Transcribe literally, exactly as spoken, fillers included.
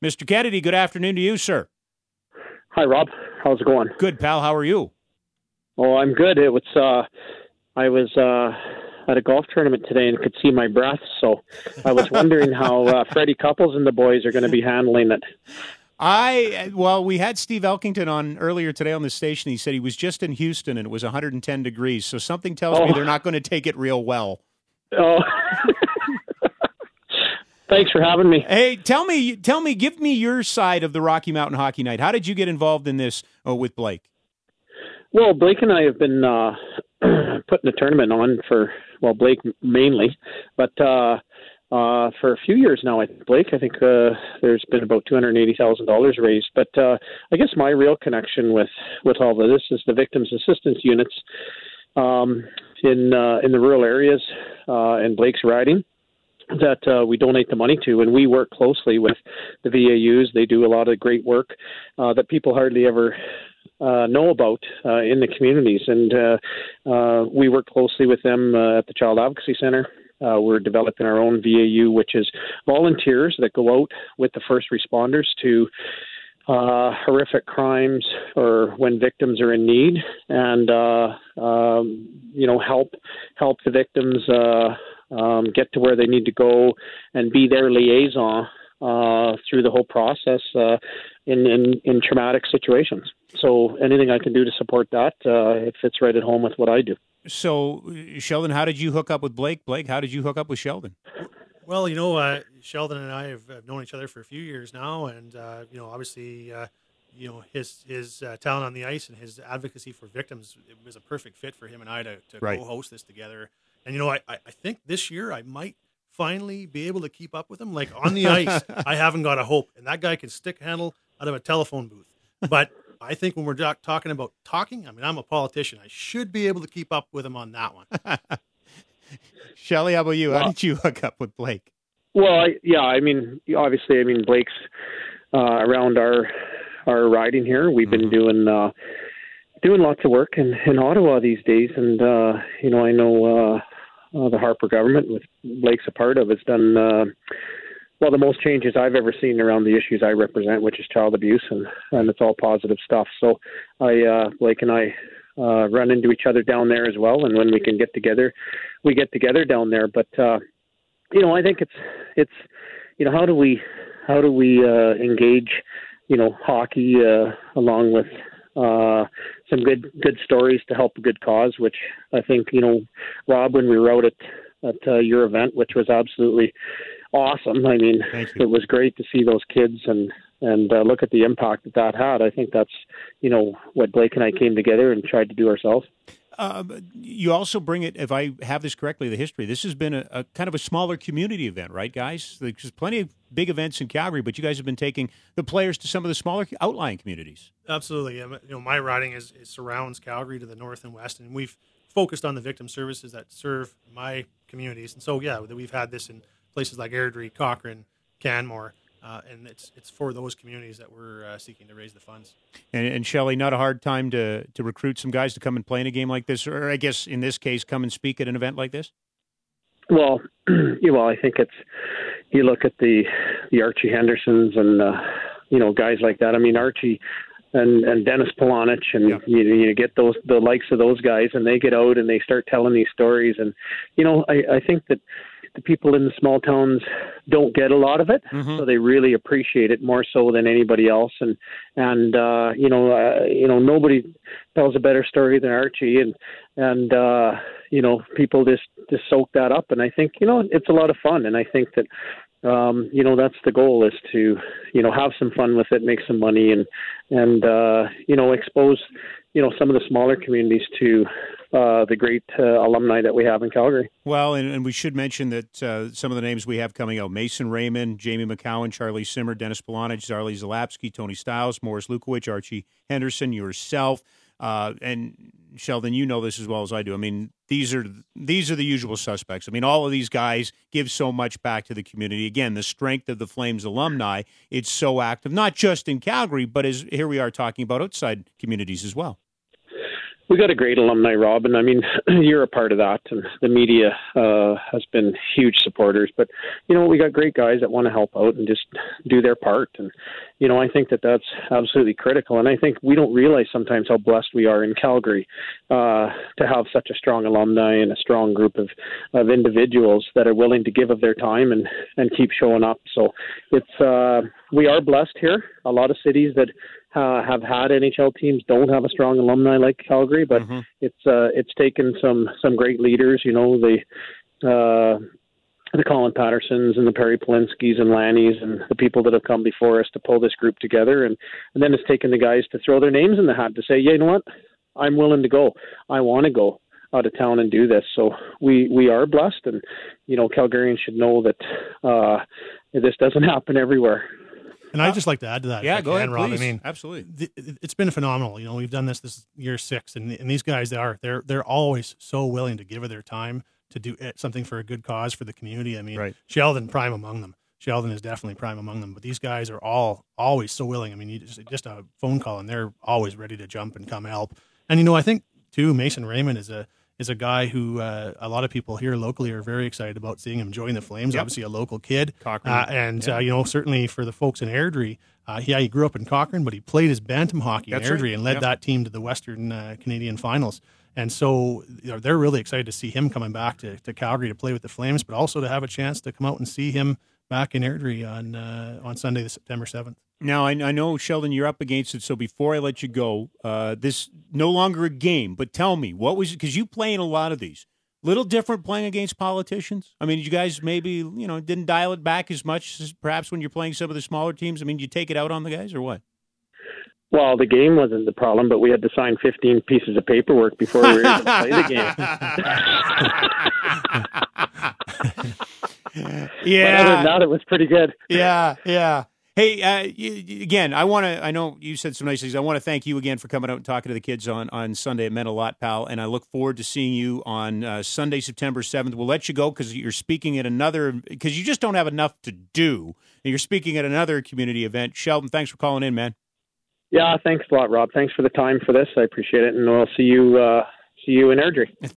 Mister Kennedy, good afternoon to you, sir. Hi, Rob. How's it going? Good, pal. How are you? Oh, I'm good. It was, uh, I was uh, at a golf tournament today and could see my breath, so I was wondering how uh, Freddie Couples and the boys are going to be handling it. I well, we had Steve Elkington on earlier today on the station. He said he was just in Houston and it was one hundred ten degrees, so something tells oh. me they're not going to take it real well. Oh. Thanks for having me. Hey, tell me, tell me, give me your side of the Rocky Mountain Hockey Night. How did you get involved in this uh, with Blake? Well, Blake and I have been uh, putting a tournament on for, well, Blake mainly, but uh, uh, for a few years now. I think Blake, I think uh, there's been about two hundred eighty thousand dollars raised. But uh, I guess my real connection with, with all of this is the victims' assistance units um, in uh, in the rural areas uh, in Blake's riding that uh, we donate the money to, and we work closely with the V A Us. They do a lot of great work uh, that people hardly ever uh, know about uh, in the communities, and uh, uh, we work closely with them uh, at the Child Advocacy Center. Uh, we're developing our own V A U, which is volunteers that go out with the first responders to uh, horrific crimes or when victims are in need, and uh, um, you know help help the victims uh, um, get to where they need to go and be their liaison uh, through the whole process uh, in, in in traumatic situations. So anything I can do to support that, uh, it fits right at home with what I do. So, Sheldon, how did you hook up with Blake? Blake, how did you hook up with Sheldon? Well, you know, uh, Sheldon and I have, have known each other for a few years now, and uh, you know, obviously, uh, you know, his his uh, talent on the ice and his advocacy for victims, it was a perfect fit for him and I to, to right. co-host this together. And you know, I, I think this year I might finally be able to keep up with him. Like on the ice, I haven't got a hope, and that guy can stick handle out of a telephone booth. But I think when we're doc- talking about talking, I mean, I'm a politician. I should be able to keep up with him on that one. Shelley, how about you? Well, how did you hook up with Blake? Well, I, yeah, I mean, obviously, I mean, Blake's uh, around our our riding here. We've been Mm-hmm. doing uh, doing lots of work in, in Ottawa these days, and uh, you know, I know uh, uh, the Harper government, with Blake's a part of, has done uh, well the most changes I've ever seen around the issues I represent, which is child abuse, and, and it's all positive stuff. So, I uh, Blake and I uh, run into each other down there as well, and when we can get together, we get together down there. But uh, you know, I think it's it's you know how do we how do we uh, engage you know hockey uh, along with uh, some good good stories to help a good cause, which I think you know Rob, when we wrote it at uh, your event, which was absolutely awesome. I mean, it was great to see those kids and and uh, look at the impact that that had. I think that's you know what Blake and I came together and tried to do ourselves. Uh, you also bring it, if I have this correctly, the history. This has been a, a kind of a smaller community event, right, guys? There's plenty of big events in Calgary, but you guys have been taking the players to some of the smaller outlying communities. Absolutely. Um, you know, my riding is, is surrounds Calgary to the north and west, and we've focused on the victim services that serve my communities. And so, yeah, we've had this in places like Airdrie, Cochrane, Canmore. Uh, and it's it's for those communities that we're uh, seeking to raise the funds. And, and Shelley, not a hard time to, to recruit some guys to come and play in a game like this, or I guess in this case, come and speak at an event like this? Well, you well, I think it's you look at the the Archie Hendersons and uh, you know guys like that. I mean Archie and, and Dennis Polonich, and yeah. you you get those the likes of those guys, and they get out and they start telling these stories, and you know I, I think that the people in the small towns don't get a lot of it, mm-hmm. so they really appreciate it more so than anybody else. And and uh, you know, uh, you know, nobody tells a better story than Archie, and and uh, you know, people just just soak that up. And I think you know, it's a lot of fun. And I think that um, you know, that's the goal, is to you know have some fun with it, make some money, and and uh, you know, expose you know some of the smaller communities to Uh, the great uh, alumni that we have in Calgary. Well, and, and we should mention that uh, some of the names we have coming out: Mason Raymond, Jamie McCowan, Charlie Simmer, Dennis Polonich, Zarley Zalapski, Tony Stiles, Morris Lukowicz, Archie Henderson, yourself, uh, and Sheldon. You know this as well as I do. I mean, these are these are the usual suspects. I mean, all of these guys give so much back to the community. Again, the strength of the Flames alumni, it's so active, not just in Calgary, but as here we are talking about outside communities as well. We got a great alumni, Rob, and I mean, you're a part of that, and the media uh, has been huge supporters. But, you know, we got great guys that want to help out and just do their part. And, you know, I think that that's absolutely critical. And I think we don't realize sometimes how blessed we are in Calgary uh, to have such a strong alumni and a strong group of, of individuals that are willing to give of their time and, and keep showing up. So it's uh, we are blessed here. A lot of cities that Uh, have had N H L teams don't have a strong alumni like Calgary, but mm-hmm. it's uh, it's taken some some great leaders, you know, the uh, the Colin Pattersons and the Perry Polinskis and Lannies and the people that have come before us to pull this group together, and, and then it's taken the guys to throw their names in the hat to say, yeah, you know what, I'm willing to go, I want to go out of town and do this. So we we are blessed, and you know, Calgarians should know that uh, this doesn't happen everywhere. And I'd just like to add to that. Yeah, go can, ahead, Rob. please. I mean, absolutely. Th- it's been phenomenal. You know, we've done this this is year six, and and these guys they are they're they're always so willing to give of their time to do something for a good cause for the community. I mean, right. Sheldon prime among them. Sheldon is definitely prime among them. But these guys are all always so willing. I mean, you just just a phone call, and they're always ready to jump and come help. And you know, I think too, Mason Raymond is a is a guy who uh, a lot of people here locally are very excited about seeing him join the Flames. Yep. Obviously, a local kid, Cochrane. uh, and yeah. uh, you know, certainly for the folks in Airdrie, uh, yeah, he grew up in Cochrane, but he played his bantam hockey That's in Airdrie right. and led yep. that team to the Western uh, Canadian Finals. And so you know, they're really excited to see him coming back to, to Calgary to play with the Flames, but also to have a chance to come out and see him back in Airdrie on uh, on Sunday, the September seventh. Now, I, I know, Sheldon, you're up against it, so before I let you go, uh, this no longer a game, but tell me, what was it? Because you play in a lot of these. Little different playing against politicians? I mean, you guys maybe, you know, didn't dial it back as much as perhaps when you're playing some of the smaller teams? I mean, you take it out on the guys or what? Well, the game wasn't the problem, but we had to sign fifteen pieces of paperwork before we were able to play the game. Yeah. But other than that, it was pretty good. Yeah, yeah. Hey, uh, you, again, I want to, I know you said some nice things. I want to thank you again for coming out and talking to the kids on, on Sunday. It meant a lot, pal. And I look forward to seeing you on uh, Sunday, September seventh. We'll let you go because you're speaking at another, because you just don't have enough to do. And you're speaking at another community event. Sheldon, thanks for calling in, man. Yeah, thanks a lot, Rob. Thanks for the time for this. I appreciate it. And we'll see you, uh, see you in Airdrie.